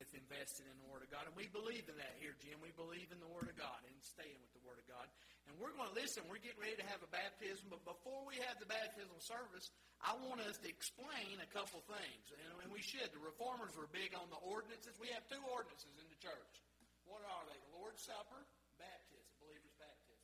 with investing in the Word of God. And we believe in that here, Jim. We believe in the Word of God and staying with the Word of God. And we're going to listen. We're getting ready to have a baptism. But before we have the baptismal service, I want us to explain a couple things. And we should. The Reformers were big on the ordinances. We have two ordinances in the church. What are they? The Lord's Supper, baptism, believer's baptism.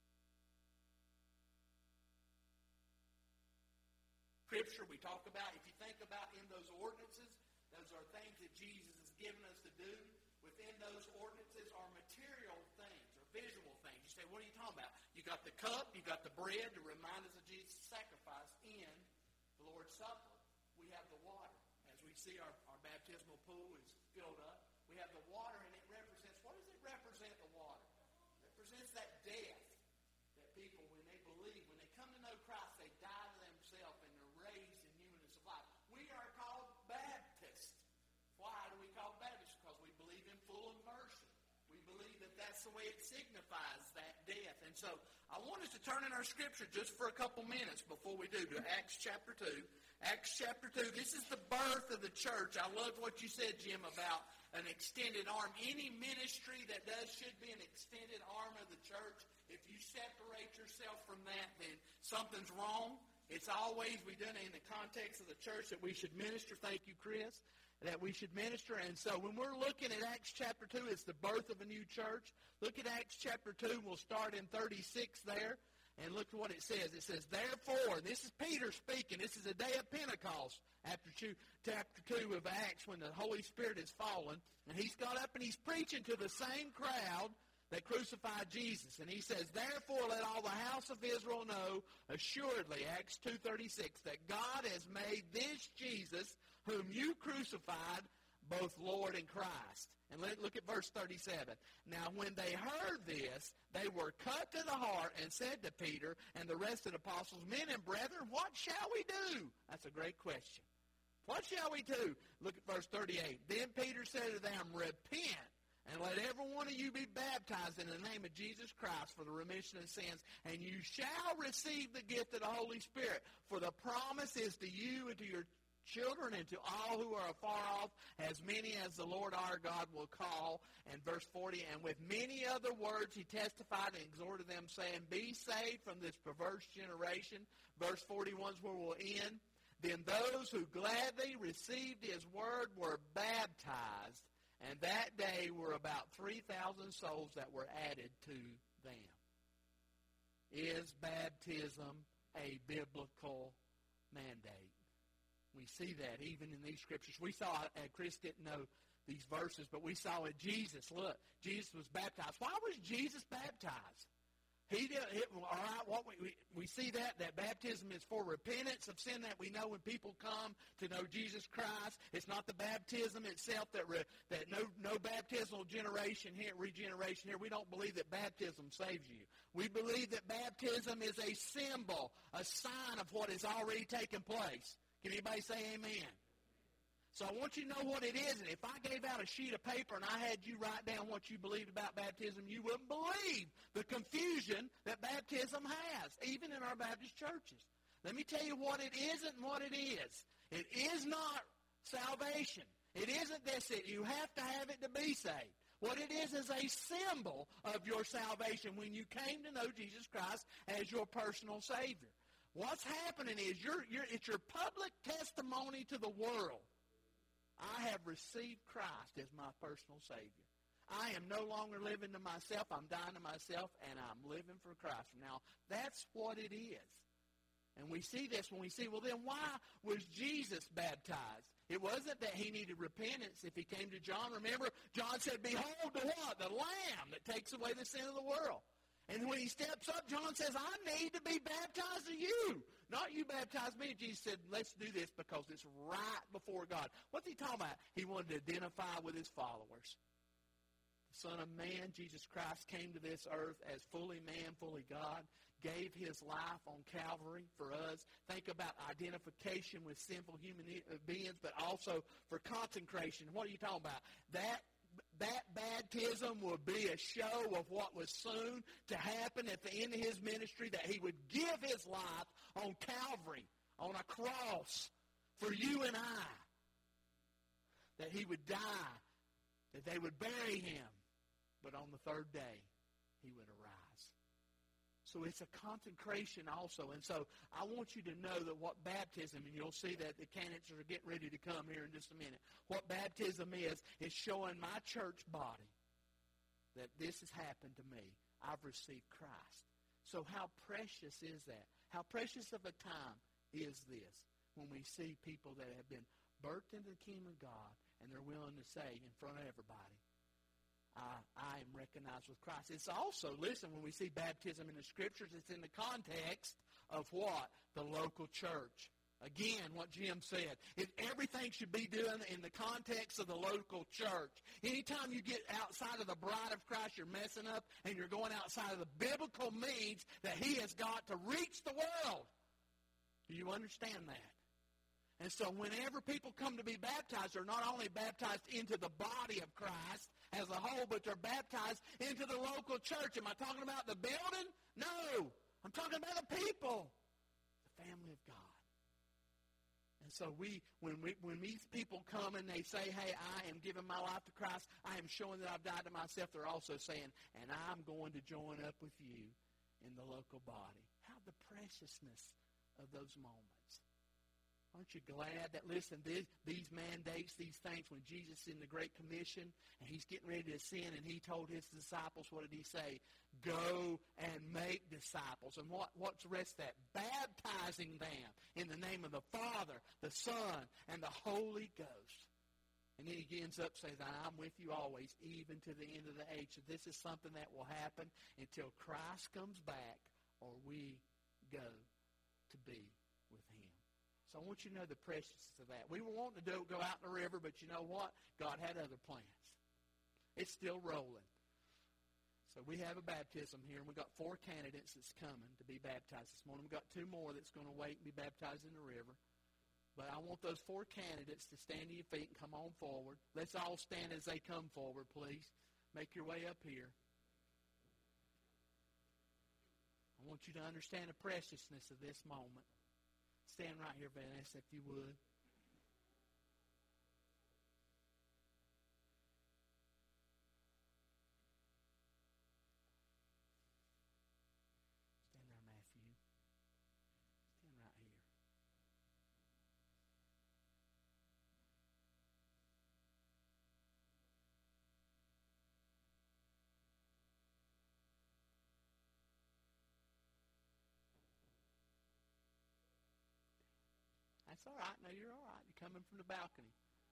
Scripture we talk about, if you think about in those ordinances, those are things that Jesus has given us to do. Within those ordinances are material things or visual things. You say, what are you talking about? You got the cup, you got the bread to remind us of Jesus' sacrifice in the Lord's Supper. We have the water. As we see our baptismal pool is filled up, we have the water, and it represents, what does it represent, the water? It represents that death that people, when they believe, when they come to know Christ, they die to themselves and they're raised in newness of life. We are called Baptists. Why do we call Baptists? Because we believe in full immersion. We believe that that's the way it signifies that death. And so I want us to turn in our Scripture just for a couple minutes before we do to Acts chapter 2. Acts chapter 2, this is the birth of the church. I love what you said, Jim, about an extended arm. Any ministry that does should be an extended arm of the church. If you separate yourself from that, then something's wrong. It's always, we've done it in the context of the church that we should minister. Thank you, Chris. That we should minister. And so when we're looking at Acts chapter 2, it's the birth of a new church. Look at Acts chapter 2. We'll start in 36 there. And look at what it says. It says, therefore, this is Peter speaking. This is the day of Pentecost, chapter 2 of Acts, when the Holy Spirit has fallen. And he's got up and he's preaching to the same crowd that crucified Jesus. And he says, therefore, let all the house of Israel know assuredly, Acts 2:36, that God has made this Jesus, whom you crucified, both Lord and Christ. And look at verse 37. Now, when they heard this, they were cut to the heart and said to Peter and the rest of the apostles, men and brethren, what shall we do? That's a great question. What shall we do? Look at verse 38. Then Peter said to them, repent, and let every one of you be baptized in the name of Jesus Christ for the remission of sins, and you shall receive the gift of the Holy Spirit. For the promise is to you and to your children and to all who are afar off, as many as the Lord our God will call. And verse 40, and with many other words he testified and exhorted them, saying, be saved from this perverse generation. Verse 41 is where we'll end. Then those who gladly received his word were baptized, and that day were about 3,000 souls that were added to them. Is baptism a biblical mandate? We see that even in these scriptures. We saw, Chris didn't know these verses, but we saw it. Jesus, look, Jesus was baptized. Why was Jesus baptized? He did. All right, we see that baptism is for repentance of sin, that we know when people come to know Jesus Christ. It's not the baptism itself that no baptismal regeneration here. We don't believe that baptism saves you. We believe that baptism is a symbol, a sign of what has already taken place. Can anybody say amen? So I want you to know what it is, and if I gave out a sheet of paper and I had you write down what you believed about baptism, you wouldn't believe the confusion that baptism has, even in our Baptist churches. Let me tell you what it isn't and what it is. It is not salvation. It isn't this, that you have to have it to be saved. What it is a symbol of your salvation when you came to know Jesus Christ as your personal Savior. What's happening is it's your public testimony to the world. I have received Christ as my personal Savior. I am no longer living to myself. I'm dying to myself, and I'm living for Christ. Now, that's what it is. And we see this when we see, well, then why was Jesus baptized? It wasn't that he needed repentance if he came to John. Remember, John said, behold the what? The Lamb that takes away the sin of the world. And when he steps up, John says, I need to be baptized of you. Not you baptize me. Jesus said, let's do this because it's right before God. What's he talking about? He wanted to identify with his followers. The Son of Man, Jesus Christ, came to this earth as fully man, fully God, gave his life on Calvary for us. Think about identification with sinful human beings, but also for consecration. What are you talking about? That baptism will be a show of what was soon to happen at the end of his ministry, that he would give his life on Calvary, on a cross, for you and I. That he would die that they would bury him, but on the third day, he would arise. So it's a consecration also. And so I want you to know that what baptism, and you'll see that the candidates are getting ready to come here in just a minute. What baptism is showing my church body that this has happened to me. I've received Christ. So how precious is that? How precious of a time is this when we see people that have been birthed into the kingdom of God and they're willing to say in front of everybody, I am recognized with Christ. It's also, listen, when we see baptism in the Scriptures, it's in the context of what? The local church. Again, what Jim said, everything should be done in the context of the local church. Anytime you get outside of the bride of Christ, you're messing up, and you're going outside of the biblical means that he has got to reach the world. Do you understand that? And so whenever people come to be baptized, they're not only baptized into the body of Christ as a whole, but they're baptized into the local church. Am I talking about the building? No. I'm talking about the people, the family of God. And so when these people come and they say, hey, I am giving my life to Christ, I am showing that I've died to myself, they're also saying, and I'm going to join up with you in the local body. How the preciousness of those moments. Aren't you glad that, listen, these mandates, these things, when Jesus is in the Great Commission and he's getting ready to ascend and he told his disciples, what did he say? Go and make disciples. And what's the rest of that? Baptizing them in the name of the Father, the Son, and the Holy Ghost. And then he ends up saying, I'm with you always, even to the end of the age. So this is something that will happen until Christ comes back or we go to be with him. So I want you to know the preciousness of that. We were wanting to go out in the river, but you know what? God had other plans. It's still rolling. So we have a baptism here, and we've got 4 candidates that's coming to be baptized this morning. We've got 2 more that's going to wait and be baptized in the river. But I want those 4 candidates to stand to your feet and come on forward. Let's all stand as they come forward, please. Make your way up here. I want you to understand the preciousness of this moment. Stand right here, Vanessa, if you would. Stand there, Matthew. Stand right here. That's all right. No, you're all right. You're coming from the balcony.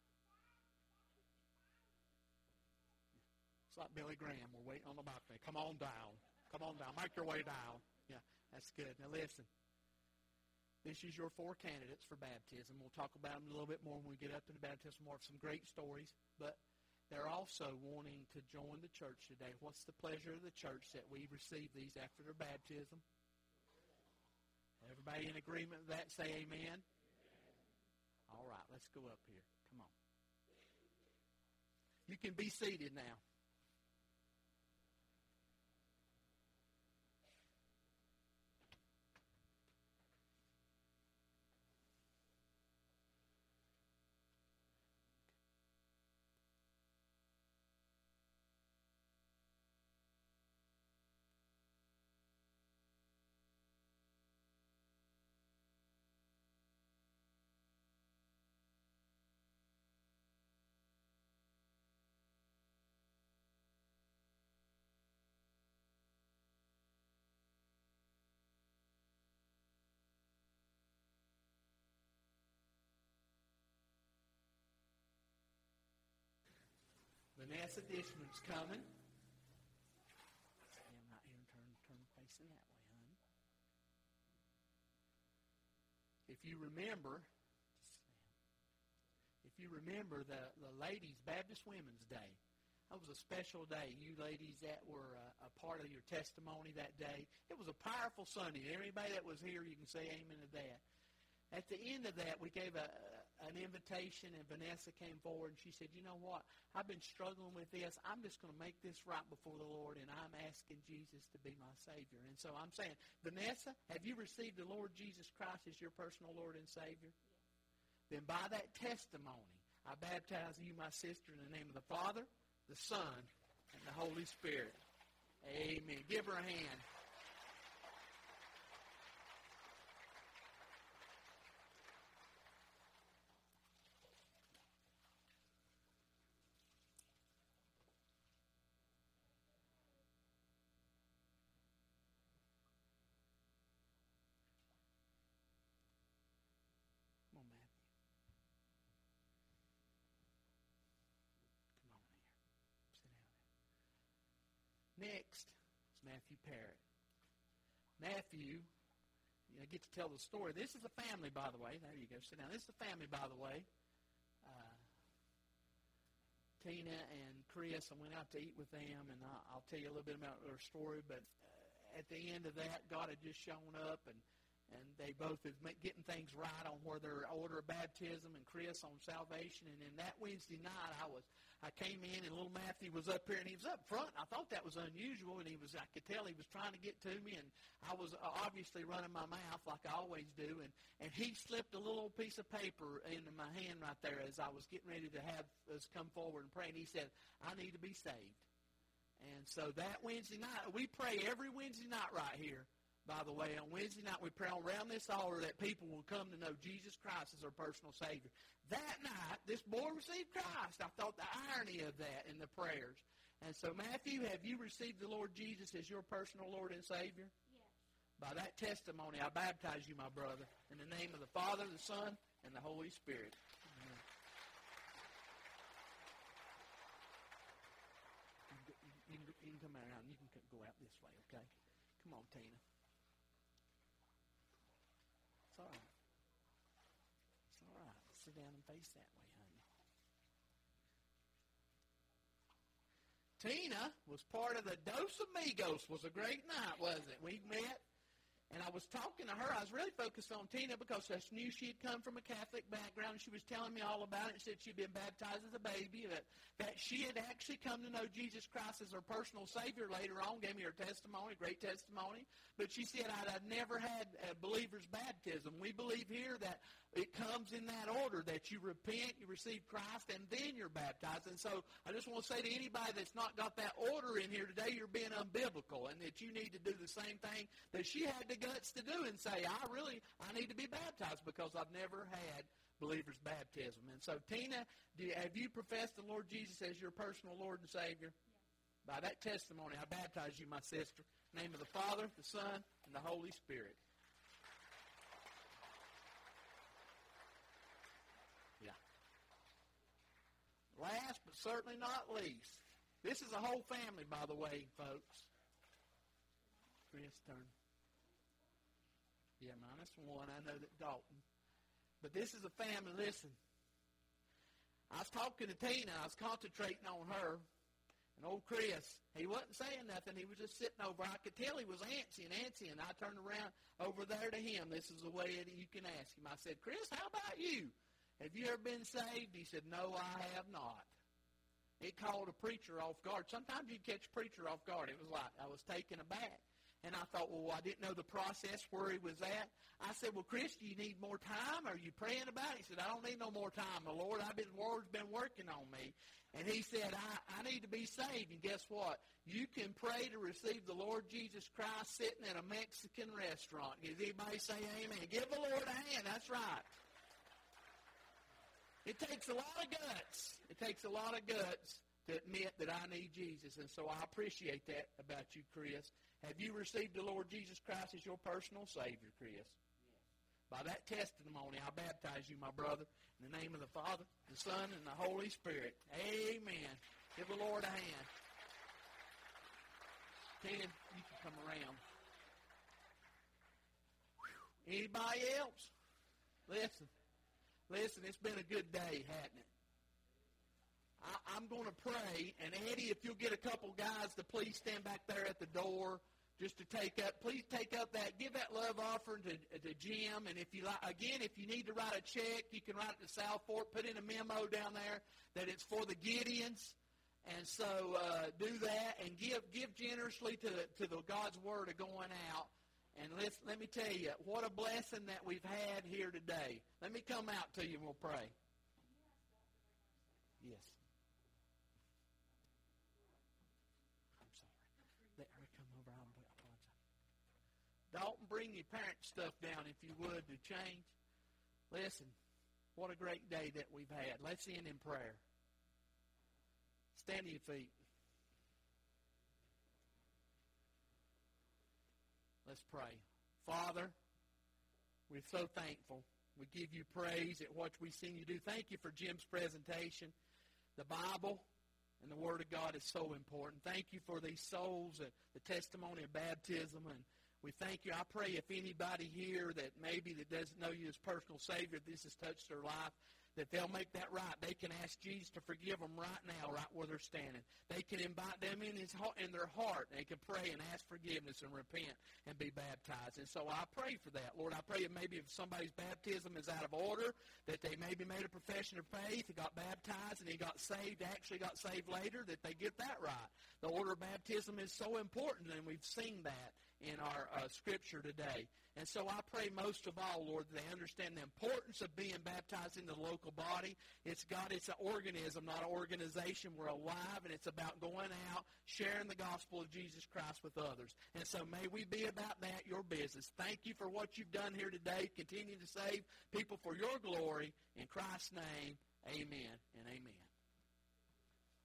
It's like Billy Graham. We're waiting on the balcony. Come on down. Come on down. Make your way down. Yeah, that's good. Now listen. This is your 4 candidates for baptism. We'll talk about them a little bit more when we get up to the baptism. More of some great stories. But they're also wanting to join the church today. What's the pleasure of the church that we receive these after their baptism? Everybody in agreement with that? Say amen. All right, let's go up here. Come on. You can be seated now. Vanessa Dishman's coming. Stand right here and turn facing that way, honey. If you remember the Ladies' Baptist Women's Day, that was a special day. You ladies that were a part of your testimony that day. It was a powerful Sunday. Everybody that was here, you can say amen to that. At the end of that, we gave an invitation, and Vanessa came forward, and she said, you know what? I've been struggling with this. I'm just going to make this right before the Lord, and I'm asking Jesus to be my Savior. And so I'm saying, Vanessa, have you received the Lord Jesus Christ as your personal Lord and Savior? Yes. Then by that testimony, I baptize you, my sister, in the name of the Father, the Son, and the Holy Spirit. Amen. Give her a hand. Next is Matthew Parrott. Matthew, I get to tell the story. This is a family, by the way. There you go. Sit down. This is a family, by the way. Tina and Chris, I went out to eat with them, and I'll tell you a little bit about their story. But at the end of that, God had just shown up, and they both is getting things right on where their order of baptism, and Chris on salvation. And then that Wednesday night, I came in, and little Matthew was up here, and he was up front. And I thought that was unusual, and I could tell he was trying to get to me, and I was obviously running my mouth like I always do, and he slipped a little piece of paper into my hand right there as I was getting ready to have us come forward and pray, and he said, "I need to be saved." And so that Wednesday night, we pray every Wednesday night right here. By the way, on Wednesday night, we pray around this altar that people will come to know Jesus Christ as their personal Savior. That night, this boy received Christ. I thought the irony of that in the prayers. And so, Matthew, have you received the Lord Jesus as your personal Lord and Savior? Yes. By that testimony, I baptize you, my brother, in the name of the Father, the Son, and the Holy Spirit. Amen. You can come around. You can go out this way, okay? Come on, Tina. It's all right. It's all right. Sit down and face that way, honey. Tina was part of the Dos Amigos. Was a great night, wasn't it? We met, and I was talking to her. I was really focused on Tina because I knew she had come from a Catholic background. She was telling me all about it. She said she'd been baptized as a baby, that she had actually come to know Jesus Christ as her personal Savior later on, gave me her testimony, great testimony. But she said, I'd never had a believer's baptism. We believe here that it comes in that order, that you repent, you receive Christ, and then you're baptized. And so I just want to say to anybody that's not got that order in here today, you're being unbiblical, and that you need to do the same thing that she had the guts to do and say, I need to be baptized because I've never had believer's baptism. And so, Tina, have you professed the Lord Jesus as your personal Lord and Savior? Yes. By that testimony, I baptize you, my sister, in the name of the Father, the Son, and the Holy Spirit. Yeah. Last but certainly not least, this is a whole family, by the way, folks. Chris, turn. Yeah, -1. I know that Dalton. But this is a family. Listen, I was talking to Tina. I was concentrating on her. And old Chris, he wasn't saying nothing. He was just sitting over. I could tell he was antsy. And I turned around over there to him. This is the way you can ask him. I said, Chris, how about you? Have you ever been saved? He said, no, I have not. It caught a preacher off guard. Sometimes you catch a preacher off guard. It was like I was taken aback. And I thought, well, I didn't know the process where he was at. I said, well, Chris, do you need more time? Are you praying about it? He said, I don't need no more time. The Lord's been working on me. And he said, I need to be saved. And guess what? You can pray to receive the Lord Jesus Christ sitting at a Mexican restaurant. Does anybody say amen? Give the Lord a hand. That's right. It takes a lot of guts. It takes a lot of guts to admit that I need Jesus. And so I appreciate that about you, Chris. Have you received the Lord Jesus Christ as your personal Savior, Chris? Yes. By that testimony, I baptize you, my brother, in the name of the Father, the Son, and the Holy Spirit. Amen. Give the Lord a hand. Ken, you can come around. Whew. Anybody else? Listen, it's been a good day, hasn't it? I'm going to pray, and Eddie, if you'll get a couple guys to please stand back there at the door just to please take up that, give that love offering to Jim, and if you need to write a check, you can write it to South Fork, put in a memo down there that it's for the Gideons, and so do that, and give generously to the God's Word of going out, and let me tell you, what a blessing that we've had here today. Let me come out to you and we'll pray. Yes. Dalton, bring your parent stuff down if you would to change. Listen, what a great day that we've had. Let's end in prayer. Stand to your feet. Let's pray. Father, we're so thankful. We give you praise at what we've seen you do. Thank you for Jim's presentation. The Bible and the Word of God is so important. Thank you for these souls, the testimony of baptism, and we thank you. I pray if anybody here that maybe that doesn't know you as personal Savior, this has touched their life, that they'll make that right. They can ask Jesus to forgive them right now, right where they're standing. They can invite them in their heart. They can pray and ask forgiveness and repent and be baptized. And so I pray for that. Lord, I pray that maybe if somebody's baptism is out of order, that they maybe made a profession of faith, and got baptized, and he got saved, actually got saved later, that they get that right. The order of baptism is so important, and we've seen that in our scripture today. And so I pray most of all, Lord, that they understand the importance of being baptized in the local body. It's an organism, not an organization. We're alive, and it's about going out, sharing the gospel of Jesus Christ with others. And so may we be about that, your business. Thank you for what you've done here today. Continue to save people for your glory. In Christ's name, amen and amen.